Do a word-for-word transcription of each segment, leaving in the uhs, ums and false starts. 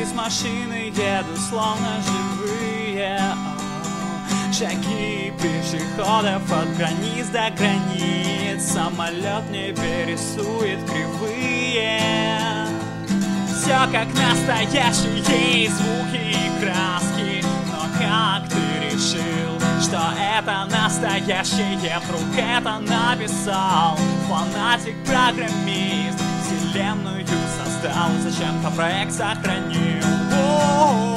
Здесь машины едут словно живые. Шаги пешеходов от границ до границ. Самолет не перерисует кривые. Все как настоящие звуки и краски. Но как ты решил, что это настоящее? Вдруг это написал фанатик-программист, вселенную создал, зачем-то проект сохранил. О-о-о.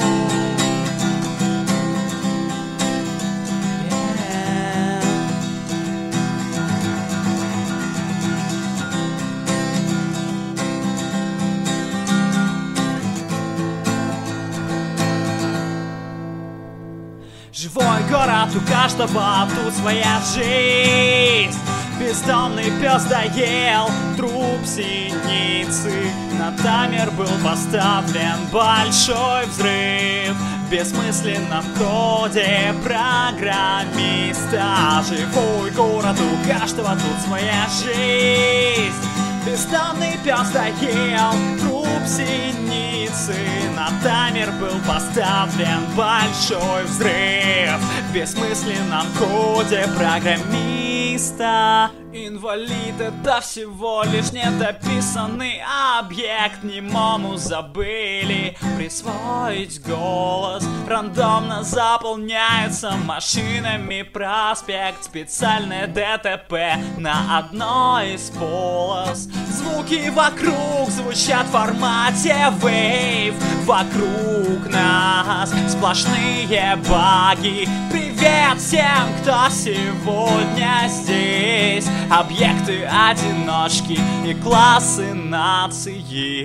Живой город у каждого, тут своя жизнь. Бездомный пес доел труп синицы. На таймер был поставлен большой взрыв в бессмысленном коде программиста. Живой город у каждого, тут своя жизнь. Бездомный пес доел труп синицы. На таймер был поставлен большой взрыв в бессмысленном коде программиста. Инвалид — это всего лишь недописанный объект. Немому забыли присвоить голос. Рандомно заполняется машинами проспект. Специальное ДТП на одной из полос. Звуки вокруг звучат в формате wave. Вокруг нас сплошные баги. Привет всем, кто сегодня здесь. Объекты, одиночки и классы нации.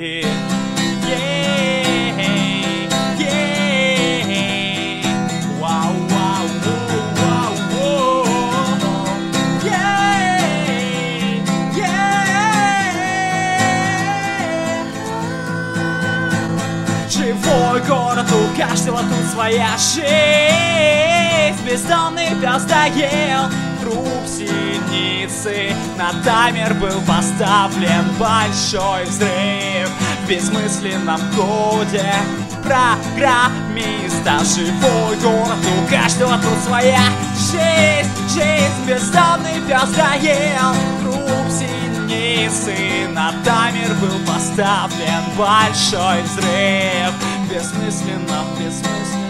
Yeah, yeah. Вау, вау, вау, вау. Yeah, yeah. Живой город, у каждого тут своя жизнь. Бездомный пес доел труп синицы. На таймер был поставлен большой взрыв в бессмысленном коде программиста. Живой город, у каждого тут своя жизнь. Жизнь. Бездомный пес доел труп синицы. На таймер был поставлен большой взрыв в бессмысленном, бессмысленном